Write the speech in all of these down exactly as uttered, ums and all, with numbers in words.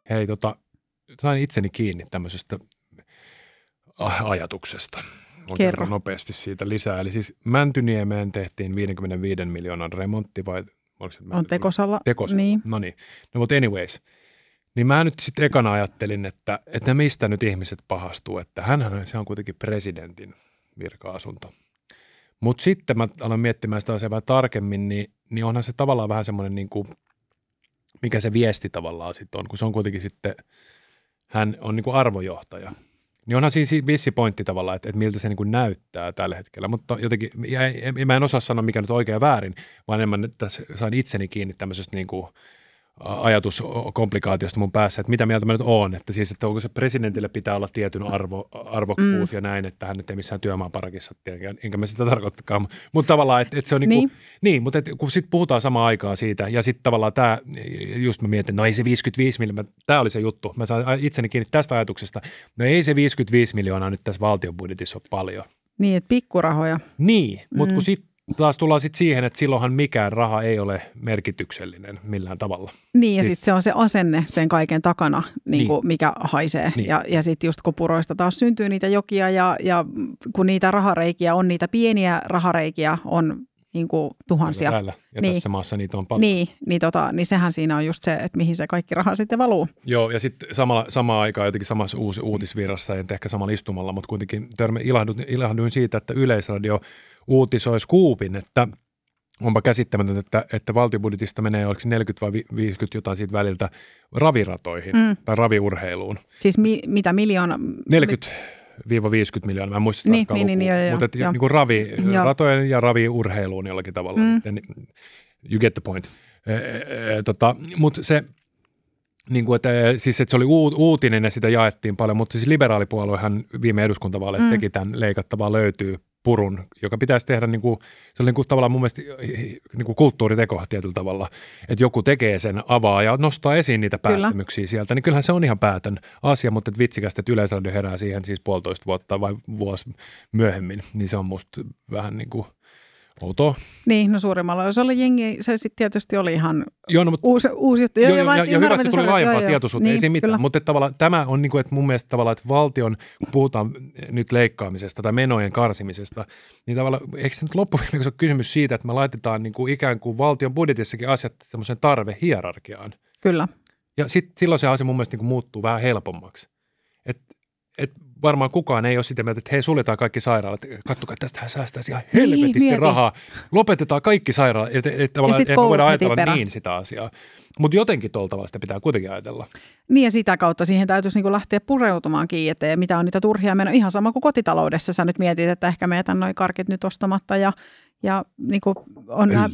Hei, tota, sain itseni kiinni tämmöisestä ajatuksesta. Kerro. Nopeasti siitä lisää. Eli siis Mäntyniemeen tehtiin viisikymmentäviisi miljoonan remontti vai oliko se On Tekosalla. Tekosalla. Niin. No niin. No mutta anyways. Niin mä nyt sitten ekana ajattelin, että, että mistä nyt ihmiset pahastuu, että hänhän se on kuitenkin presidentin virka-asunto. Mutta sitten mä aloin miettimään sitä asiaa vähän tarkemmin, niin, niin onhan se tavallaan vähän semmoinen, niin kuin, mikä se viesti tavallaan sitten on, kun se on kuitenkin sitten, hän on niin kuin arvojohtaja. Niin onhan siinä vissi pointti tavallaan, että, että miltä se niin kuin näyttää tällä hetkellä, mutta jotenkin, ja, ja mä en osaa sanoa mikä nyt on oikein ja väärin, vaan enemmän tässä sain itseni kiinni tämmöisestä niin kuin ajatuskomplikaatiosta mun päässä, että mitä mieltä mä nyt oon, että siis, että onko se presidentille pitää olla tietyn arvo, arvokkuus mm. ja näin, että hän nyt ei missään työmaaparakissa, enkä mä sitä tarkoittakaan, mutta tavallaan, että, että se on niin kuin, niin, niin mutta että, kun sitten puhutaan samaan aikaan siitä, ja sitten tavallaan tämä, just mä mietin, no ei se viisikymmentäviisi miljoonaa, tämä oli se juttu, mä sain itseni kiinni tästä ajatuksesta, no ei se viisikymmentäviisi miljoonaa nyt tässä valtion budjetissa ole paljon. Niin, että pikkurahoja. Niin, mutta mm. kun sitten taas tullaan sitten siihen, että silloinhan mikään raha ei ole merkityksellinen millään tavalla. Niin, ja siis, sitten se on se asenne sen kaiken takana, niin niin. kuin, mikä haisee. Niin. Ja, ja sitten just kun puroista taas syntyy niitä jokia, ja, ja kun niitä rahareikiä on, niitä pieniä rahareikiä on niin kuin tuhansia. Täällä ja niin. tässä maassa niitä on paljon. Niin, niin, tota, niin sehän siinä on just se, että mihin se kaikki raha sitten valuu. Joo, ja sitten samalla, samaan aikaan jotenkin samassa uusi, uutisvirrassa, en ehkä samalla istumalla, mutta kuitenkin törmä, ilahduin, ilahduin siitä, että Yleisradio uutisoi Scoopin, että onpa käsittämätöntä, että, että valtiobudjetista menee, oliko neljäkymmentä vai viisikymmentä jotain siitä väliltä raviratoihin mm. tai raviurheiluun. Siis mi, mitä miljoona? neljäkymmentä viisikymmentä miljoonaa, mä en muista niin, tarkkaan niin, lukua, niin, mutta et, niin kuin raviratojen ja raviurheiluun jollakin tavalla. Mm. You get the point. E, e, e, tota, mutta se, niin kuin, että, siis, että se oli uutinen ja sitä jaettiin paljon, mutta siis liberaalipuoluehan viime eduskuntavaaleissa mm. teki tämän leikattavaa löytyy purun, joka pitäisi tehdä, niin kuin, se oli niin kuin, tavallaan mun mielestä niin kuin kulttuuriteko tietyllä tavalla, että joku tekee sen, avaa ja nostaa esiin niitä päättymyksiä Kyllä. sieltä, niin kyllähän se on ihan päätön asia, mutta että vitsikästä, että Yleisradio herää siihen siis puolitoista vuotta vai vuosi myöhemmin, niin se on musta vähän niin kuin outoa. Niin, no suurimmalla osalla jengi, se sitten tietysti oli ihan joo, no, mutta, uusi, uusi juttu. Joo, joo, ja, ja hyvä, että se tuli laajempaa tietoisuutta, niin, ei siinä mitään. kyllä. Mutta tavallaan tämä on niin kuin, että mun mielestä tavallaan, että valtion, kun puhutaan nyt leikkaamisesta tai menojen karsimisesta, niin tavallaan, eikö se nyt loppuviimeksi ole kysymys siitä, että me laitetaan niin kuin ikään kuin valtion budjetissakin asiat semmoisen tarvehierarkiaan. Kyllä. Ja sitten silloin se asia mun mielestä niin kuin muuttuu vähän helpommaksi. Että et varmaan kukaan ei ole sitä mieltä, että hei, suljetaan kaikki sairaalat. Katsokaa, tästähän säästäisi ihan helvetisti niin, rahaa. Lopetetaan kaikki sairaalat. Et, et, et, tavallaan, et me voidaan ajatella perä. niin sitä asiaa. Mutta jotenkin tuolla tavalla sitä pitää kuitenkin ajatella. Niin ja sitä kautta siihen täytyisi niinku lähteä pureutumaankin, että mitä on niitä turhia menoja. Ihan sama kuin kotitaloudessa. Sä nyt mietit, että ehkä me jätän noi karkit nyt ostamatta ja, ja niinku on nää...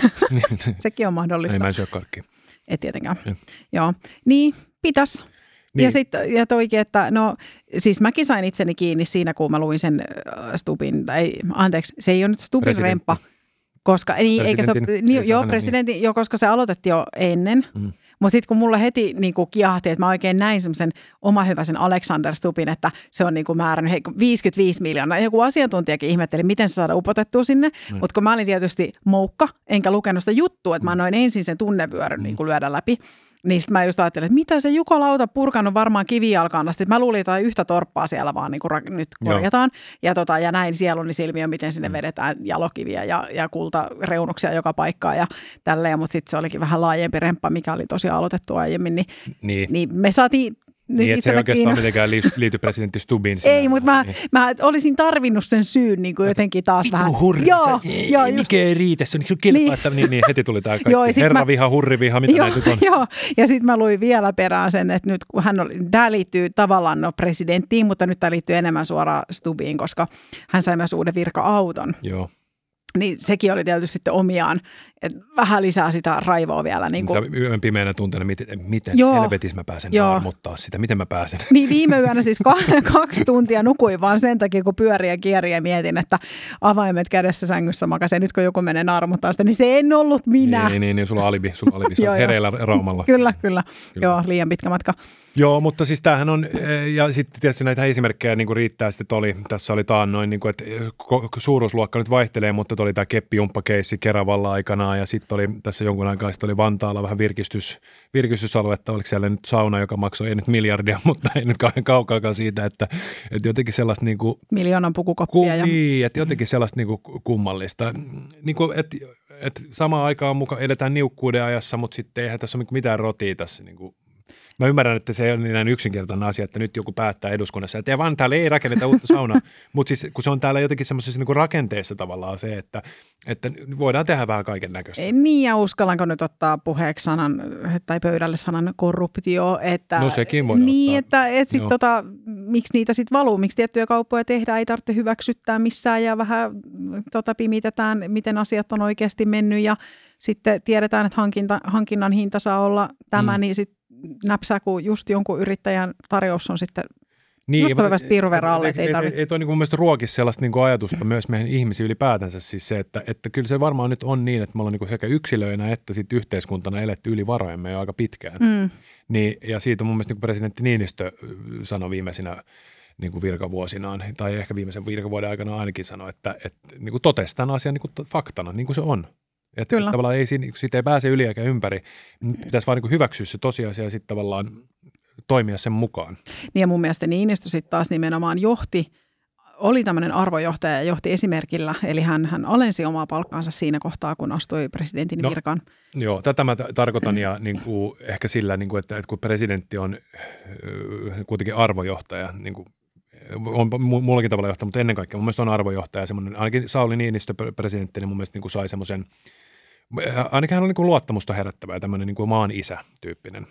Sekin on mahdollista. Ei mä en syö karkkia. Ei tietenkään. Ja. Joo. Niin, pitäisi. Niin. Ja sitten ja toikin, että no siis mäkin sain itseni kiinni siinä, kun mä luin sen Stubbin, tai anteeksi, se ei ole nyt Stubbin remppa, koska, niin, eikä se ole, niin, joo, presidentin, niin. jo, koska se aloitettiin jo ennen, mm. mutta sitten kun mulle heti niin kuin kiahti, että mä oikein näin semmoisen omahyväisen Alexander Stubbin, että se on niin kuin määrännyt hei, viisikymmentäviisi miljoonaa. Joku asiantuntijakin ihmetteli, miten se saada upotettua sinne, mm. mutta kun mä olin tietysti moukka, enkä lukenut sitä juttua, että mä annoin ensin sen tunnevyöryn mm. niin kuin lyödä läpi. Niin sitten mä just ajattelin, että mitä se jukolauta purkanut varmaan kivijalkaan asti. Mä luulin jotain yhtä torppaa siellä vaan niin kuin ra- nyt korjataan. Ja, tota, ja näin sieluni silmiö, miten sinne mm. vedetään jalokiviä ja, ja kultareunuksia joka paikkaan ja tälleen. Mutta sitten se olikin vähän laajempi remppa, mikä oli tosiaan aloitettu aiemmin. Niin, niin. niin me saatiin... Niin, että se ei oikeastaan mitenkään liity presidentti Stubbiin. Ei, mutta mä, niin. mä olisin tarvinnut sen syyn niin kuin jotenkin taas Vittu vähän. Hurri, joo, joo, mikä ei riitä, se on niin kilpaa, niin. että niin, niin, heti tuli tämä kaikki. Herraviha, hurriviha, mitä joo, näitä nyt on. Joo, ja sitten mä luin vielä perään sen, että nyt kun hän oli, tämä liittyy tavallaan no presidenttiin, mutta nyt tämä liittyy enemmän suoraan Stubbiin, koska hän sai myös uuden virka-auton. Joo. Niin sekin oli tietysti sitten omiaan, että vähän lisää sitä raivoa vielä. Niin kuin... Yön pimeänä tunteena, miten, miten helvetissä mä pääsen armuttaa sitä, miten mä pääsen. Niin viime yönä siis kaksi tuntia nukuin vaan sen takia, kun pyöriä kieriä ja mietin, että avaimet kädessä sängyssä makasen. Nyt kun joku menee armuttaa sitä, niin se en ollut minä. Niin, niin, niin sulla on alibi, sulla on alibi, sä hereillä Raumalla. Kyllä, kyllä, kyllä. Joo, liian pitkä matka. Joo, mutta siis tämähän on, ja sitten tietysti näitä esimerkkejä niin kuin riittää, sitten oli, tässä oli taannoin, niin kuin, että suuruusluokka nyt vaihtelee, mutta mutta oli tämä keppijumppakeissi Keravalla aikanaan ja sitten oli tässä jonkun aikaa sitten oli Vantaalla vähän virkistys, virkistysaluetta, oliko siellä nyt sauna, joka maksoi ei nyt miljardia, mutta ei nyt kauhean kaukaakaan siitä, että, että jotenkin sellaista niin kuin, miljoonan pukukoppia. Ja... Niin, että jotenkin sellaista niin kuin kummallista, niin kuin, että, että samaan aikaan mukaan eletään niukkuuden ajassa, mutta sitten eihän tässä ole mitään rotia tässä niin kuin. Mä ymmärrän, että se ei ole niin näin yksinkertainen asia, että nyt joku päättää eduskunnassa, että Vantaalle ei rakenneta uutta saunaa, mutta siis kun se on täällä jotenkin semmoisessa niin rakenteessa tavallaan se, että, että voidaan tehdä vähän kaiken näköistä. Niin ja uskallanko nyt ottaa puheeksi sanan tai pöydälle sanan korruptio, että no sekin voidaan niin, ottaa. että et sit tota, miksi niitä sitten valuu, miksi tiettyjä kauppoja tehdään, ei tarvitse hyväksyttää missään ja vähän tota, pimitetään, miten asiat on oikeasti mennyt ja sitten tiedetään, että hankinta, hankinnan hinta saa olla tämä, mm. niin sitten näpsää, kun just jonkun yrittäjän tarjous on sitten niin, just toivottavasti piiruvera alle. Ei, ei, ei, ei toi niin mun mielestä ruokisi sellaista niin ajatusta myös meidän ihmisiä ylipäätänsä siis se, että, että kyllä se varmaan nyt on niin, että me ollaan niin sekä yksilöinä että sitten yhteiskuntana eletty yli varojemme jo aika pitkään. Mm. Niin, ja siitä mun mielestä niin presidentti Niinistö sanoi viimeisinä niin kuin virkavuosinaan, tai ehkä viimeisen virkavuoden aikana ainakin sanoi, että, että niin kuin totesi tämän asian niin kuin faktana, niin kuin se on. Että Kyllä. tavallaan ei, siitä ei pääse yli eikä ympäri. Pitäisi vaan niin hyväksyä se tosiasia ja sitten tavallaan toimia sen mukaan. Niin ja mun mielestä Niinistö sitten taas nimenomaan johti, oli tämmöinen arvojohtaja ja johti esimerkillä. Eli hän, hän alensi omaa palkkaansa siinä kohtaa, kun astui presidentin no, virkaan. Joo, tätä mä tarkoitan ja niin kuin, ehkä sillä, niin kuin, että, että kun presidentti on kuitenkin arvojohtaja, niin kuin, on muullakin tavalla johtaja, mutta ennen kaikkea mun mielestä on arvojohtaja. Ainakin Sauli Niinistö presidentti, niin mun mielestä niin kuin sai semmoisen, ainakin hän on niin kuin luottamusta herättävä ja tämmöinen niin kuin maan isä tyyppinen.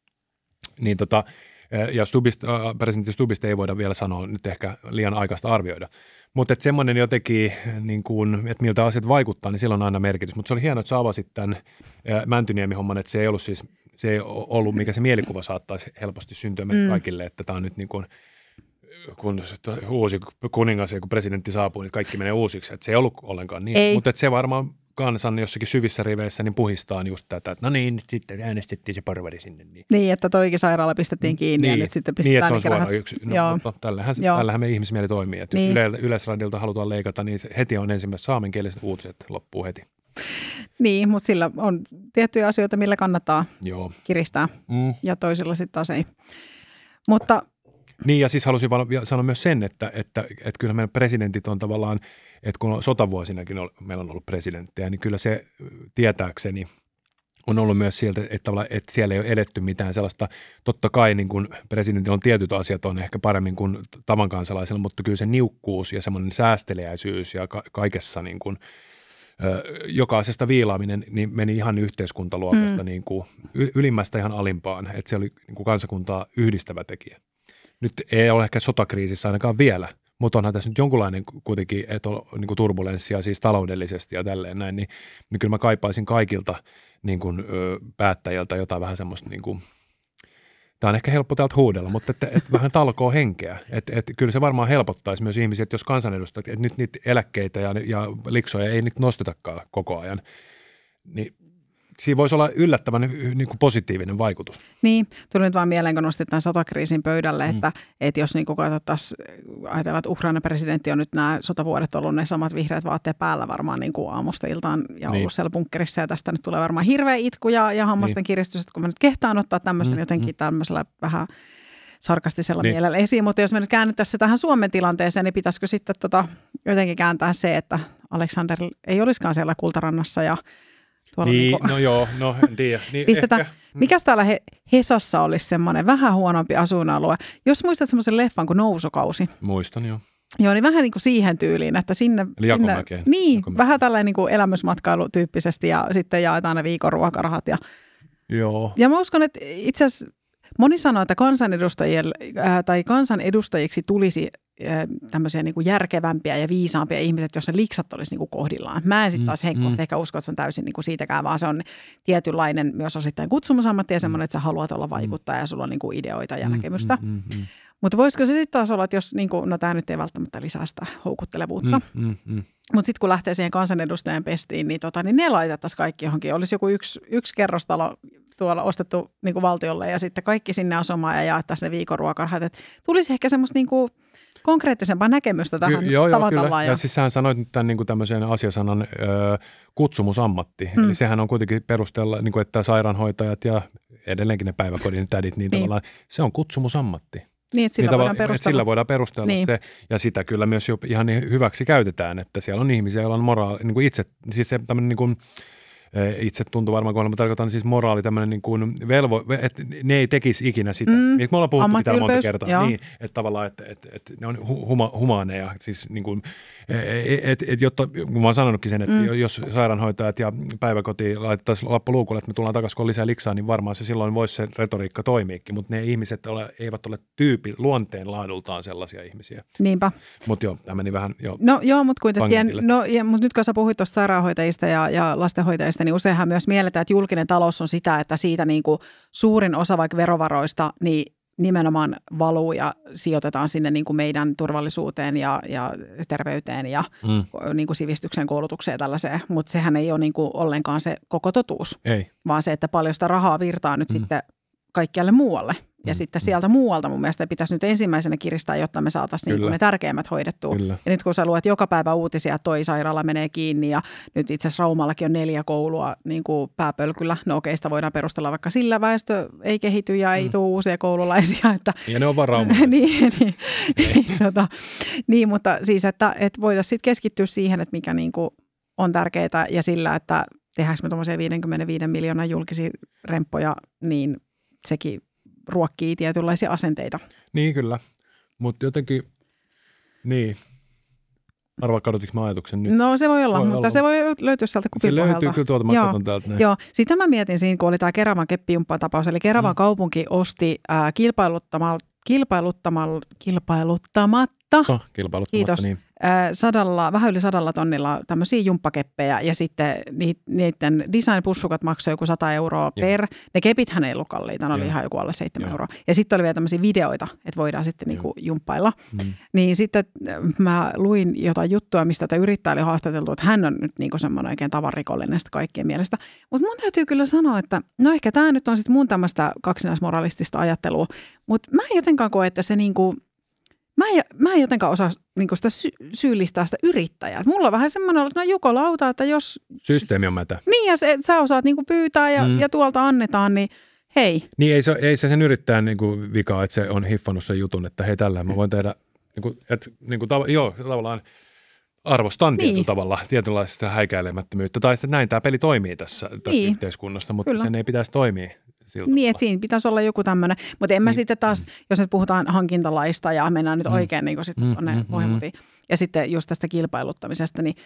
Niin tota, ja Stubbista, presidentti Stubbista ei voida vielä sanoa nyt ehkä liian aikaista arvioida. Mutta että semmoinen jotenkin, niin kuin, että miltä asiat vaikuttaa, niin sillä on aina merkitys. Mutta se oli hienoa, että sä avasit tämän Mäntyniemi-homman, että se ei ollut siis, se ei ollut, mikä se mielikuva saattaisi helposti syntyä meille mm. kaikille, että tämä on nyt niin kuin, kun uusi kuningas ja kun presidentti saapuu, niin kaikki menee uusiksi. Että se ei ollut ollenkaan niin, mutta se varmaan kansan jossakin syvissä riveissä niin puhistaan just tätä, että no niin, nyt sitten äänestettiin se porvari sinne. Niin, niin että toikin sairaala pistettiin kiinni niin, ja nyt sitten pistetään. Niin, että se on suoraan yksi. No, mutta tällähän, tällähän me ihmismieli toimii. Että niin. Jos yle, Yleisradiolta halutaan leikata, niin se heti on ensimmäiset saamenkieliset uutiset, loppuu heti. Niin, mutta sillä on tiettyjä asioita, millä kannattaa Joo. kiristää mm. ja toisilla sitten taas ei. Mutta niin ja siis halusin sanoa myös sen, että, että, että kyllä meidän presidentit on tavallaan, että kun on sotavuosinakin on, meillä on ollut presidenttejä, niin kyllä se tietääkseni on ollut myös sieltä, että, että siellä ei ole eletty mitään sellaista, totta kai niin kuin presidentillä on tietyt asiat on ehkä paremmin kuin tavan kansalaisella, mutta kyllä se niukkuus ja semmoinen säästeliäisyys ja ka- kaikessa niin kuin, jokaisesta viilaaminen niin meni ihan yhteiskuntaluokasta mm. niin kuin ylimmästä ihan alimpaan, että se oli niin kuin kansakuntaa yhdistävä tekijä. Nyt ei ole ehkä sotakriisissä ainakaan vielä, mutta onhan tässä nyt jonkunlainen kuitenkin että on, niin kuin turbulenssia siis taloudellisesti ja tälleen näin, niin, niin kyllä mä kaipaisin kaikilta niin kuin, ö, päättäjiltä jotain vähän semmoista, niin kuin, tämä on ehkä helppo täältä huudella, mutta että, että vähän talkoo henkeä. Että, että kyllä se varmaan helpottaisi myös ihmisiä, että jos kansanedustajat, että nyt niitä eläkkeitä ja, ja liksoja ei nyt nostetakaan koko ajan, niin siinä voisi olla yllättävän niin kuin positiivinen vaikutus. Niin, tuli nyt vaan mieleen, kun nostit tämän sotakriisin pöydälle, mm. että, että jos niin katsottaisiin, ajatellaan, että Ukrainan presidentti on nyt nämä sotavuodet ollut ne samat vihreät vaatteet päällä varmaan niin kuin aamusta iltaan ja niin. ollut siellä bunkkerissa ja tästä nyt tulee varmaan hirveä itku ja, ja hammasten niin. kiristys, että kun mä nyt kehtaan ottaa tämmöisen mm. jotenkin tämmöisellä vähän sarkastisella niin. mielellä esiin, mutta jos me nyt käännettäisiin se tähän Suomen tilanteeseen, niin pitäisikö sitten tota, jotenkin kääntää se, että Alexander ei olisikaan siellä Kultarannassa ja niin, niin kuin, no joo, no en tiedä. Niin ehkä. Mikäs täällä he, Hesassa olisi semmoinen vähän huonompi asuinalue? Jos muistat semmoisen leffan kuin Nousukausi. Muistan, joo. Joo, niin vähän niin kuin siihen tyyliin, että sinne... Eli Jakomäkeen. Niin, Jakomäkeen. Vähän tällainen niin kuin elämysmatkailutyyppisesti ja sitten jaetaan ne viikon ruokarahat. Ja, joo. Ja mä uskon, että itse asiassa moni sanoo, että kansanedustajille äh, tai kansanedustajiksi tulisi äh, tämmöisiä niin kuin järkevämpiä ja viisaampia ihmiset, jos ne liksat olisi niin kuin kohdillaan. Mä en sitten taas henkilöt mm. ehkä usko, että se on täysin niin kuin siitäkään, vaan se on tietynlainen myös osittain kutsumusammatti ja semmoinen, että sä haluat olla vaikuttaja ja sulla on niin kuin ideoita ja mm, näkemystä. Mm, mm, mm. Mutta voisiko se sitten taas olla, että jos, niin kuin, no tämä nyt ei välttämättä lisää sitä houkuttelevuutta, mm, mm, mm. mutta sitten kun lähtee siihen kansanedustajan pestiin, niin, tota, niin ne laitettaisiin kaikki johonkin. Olisi joku yksi, yksi kerrostalo tuolla ostettu niin kuin valtiolle ja sitten kaikki sinne asumaan ja jaettaisiin ne viikon ruokarahat. Että tulisi ehkä semmoista niin kuin konkreettisempaa näkemystä tähän Ky- joo, joo, kyllä. Ja, ja siis sähän sanoit nyt tämän niin kuin tämmöisen asiasanan ö, kutsumusammatti. Mm. Eli sehän on kuitenkin perusteella, niin kuin, että sairaanhoitajat ja edelleenkin ne päiväkodin tädit, niin, niin tavallaan se on kutsumusammatti. Niin, että sillä, niin voidaan perustella. Sillä voidaan perustella niin. se, ja sitä kyllä myös jo ihan hyväksi käytetään, että siellä on ihmisiä, joilla on moraali, niin kuin itse, siis se tämmöinen niin kuin, itse tuntuu varmaan, kun mä tarkoitan siis moraali, tämmöinen niin kuin velvo, että ne ei tekisi ikinä sitä. Mm. Me ollaan puhuttu pitää monta kertaa, joo. niin, että tavallaan, että, että, että ne on huma, humaaneja, siis niin kuin, että et, jotta, kun mä oon sanonutkin sen, että mm. jos sairaanhoitajat ja päiväkoti laitettaisiin lappu luukulle, että me tullaan takaisin, kun on lisää liksaa, niin varmaan se silloin voisi se retoriikka toimiikin, mutta ne ihmiset ole, eivät ole tyypi, luonteen laadultaan sellaisia ihmisiä. Niinpä. Mutta joo, tämä meni vähän jo No joo, mutta kuitenkin, no, mutta nyt kun sä puhuit tuosta sairaanhoitajista ja, ja lastenhoitajista, niin useinhan myös mielletään, että julkinen talous on sitä, että siitä niin kuin suurin osa vaikka verovaroista niin nimenomaan valuu ja sijoitetaan sinne niin kuin meidän turvallisuuteen ja, ja terveyteen ja mm. niin kuin sivistykseen, koulutukseen ja tällaiseen. Mutta sehän ei ole niin kuin ollenkaan se koko totuus, ei. vaan se, että paljon sitä rahaa virtaa nyt mm. sitten kaikkialle muualle. Ja mm. sitten sieltä muualta mun mielestä pitäisi nyt ensimmäisenä kiristää, jotta me saataisiin niin ne tärkeimmät hoidettua. Kyllä. Ja nyt kun sä luet joka päivä uutisia, että toi sairaala menee kiinni ja nyt itse asiassa Raumallakin on neljä koulua niin kuin pääpölkyllä. No okei, sitä voidaan perustella vaikka sillä väestö ei kehity ja ei mm. tule uusia koululaisia. Että, ja ne on vaan Raumalla. niin, niin, niin, tota, niin, mutta siis, että, että voitaisiin sitten keskittyä siihen, että mikä niin kuin on tärkeää ja sillä, että tehdäänkö me tuommoisia viisikymmentäviisi miljoonan julkisia remppoja, niin sekin ruokkii tietynlaisia asenteita. Niin kyllä, mutta jotenkin, niin, arvaa kadotinko mä ajatuksen nyt? No se voi olla, voi mutta olla. Se voi löytyä sieltä kupin se pohjalta. Se löytyy kyllä tuolta, mä katson täältä näin. Joo, sitä mä mietin siinä, kun oli tämä Keravan keppijumppa-tapaus, eli Keravan mm. kaupunki osti äh, kilpailuttamalla, kilpailuttamalla, kilpailuttamatta, oh, kilpailuttamatta, kiitos, niin. sadalla, vähän yli sadalla tonnilla tämmöisiä jumppakeppejä ja sitten niiden design-pussukat maksoi joku sata euroa ja. per. Ne kepithän ei ollut kalliita, ne oli ihan joku alle seitsemän euroa. Ja sitten oli vielä tämmöisiä videoita, että voidaan sitten niinku jumppailla. Mm. Niin sitten mä luin jotain juttua, mistä tätä yrittäjä oli haastateltu, että hän on nyt niinku semmoinen oikein tavarikollinen sitä kaikkien mielestä. Mutta mun täytyy kyllä sanoa, että no ehkä tämä nyt on sitten mun tämmöistä kaksinaismoralistista ajattelua, mutta mä en jotenkaan koe, että se niinku Mä en, mä en jotenkaan osaa niin sitä sy- syyllistää sitä yrittäjää. Mulla on vähän semmoinen, että no jukolauta, että jos... Systeemi on mätä. Niin, ja se, sä osaat niin pyytää ja, mm. ja tuolta annetaan, niin hei. Niin, ei se, ei se sen yrittäjän niin vika, että se on hiffannut sen jutun, että hei tällä mä voin tehdä, niin kuin, että, niin kuin, tav- joo, tavallaan arvostan niin. tietyllä tavalla tietynlaista häikäilemättömyyttä. Tai sitten näin tämä peli toimii tässä, tässä niin. yhteiskunnassa, mutta Kyllä. sen ei pitäisi toimia. Niin, että siinä pitäisi olla joku tämmöinen, mutta en mä niin. sitten taas, jos nyt puhutaan hankintalaista ja mennään nyt oikein niin kuin sitten mm, tuonne mm, pohjamutiin, mm. ja sitten just tästä kilpailuttamisesta, niin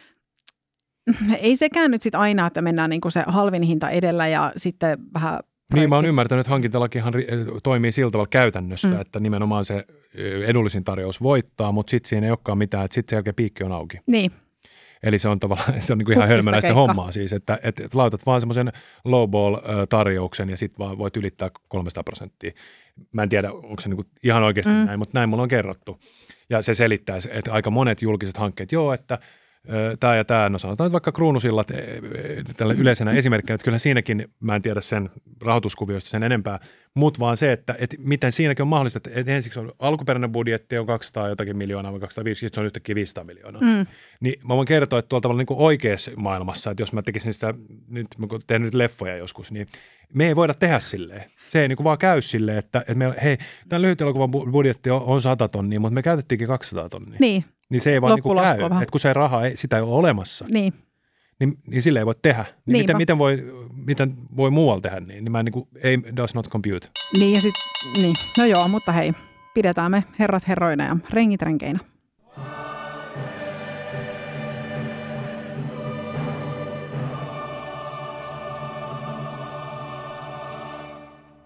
ei sekään nyt sitten aina, että mennään niin kuin se halvin hinta edellä ja sitten vähän projekti. Niin, mä oon ymmärtänyt, että hankintalakihan toimii sillä tavalla käytännössä, mm. että nimenomaan se edullisin tarjous voittaa, mutta sitten siinä ei olekaan mitään, että sitten sen jälkeen piikki on auki. Niin. Eli se on tavallaan, se on niin kuin ihan hölmöläistä hommaa siis, että, että laitat vaan semmoisen lowball-tarjouksen ja sitten vaan voit ylittää kolmesataa prosenttia. Mä en tiedä, onko se niin kuin ihan oikeasti mm. näin, mutta näin mulla on kerrottu. Ja se selittää, että aika monet julkiset hankkeet, joo, että tämä ja tämä, no sanotaan vaikka Kruunusillat tällä yleisenä esimerkkinä, että kyllä siinäkin, mä en tiedä sen rahoituskuvioista sen enempää, mutta vaan se, että, että miten siinäkin on mahdollista, että, että ensiksi on alkuperäinen budjetti on kaksisataa jotakin miljoonaa vai kaksisataaviisikymmentä, se on yhtäkkiä viisisataa miljoonaa. Mm. Niin mä voin kertoa, että tuolla tavalla niin kuin oikeassa maailmassa, että jos mä tekisin sitä, nyt mä teen nyt leffoja joskus, niin me ei voida tehdä silleen. Se ei niin kuin vaan käy silleen, että, että meillä, hei, tämän lyhyt elokuvan budjetti on, on sata tonnia, mutta me käytettiinkin kaksisataa tonnia. Niin. Niin se ei vaan niin käy, että kun se raha ei, sitä ei ole olemassa, niin, niin, niin sille ei voi tehdä. Niin miten, miten, voi, miten voi muualla tehdä niin? Niin mä niin kuin, ei, does not compute. Niin ja sitten, niin, no joo, mutta hei, pidetään me herrat herroina ja rengit renkeinä.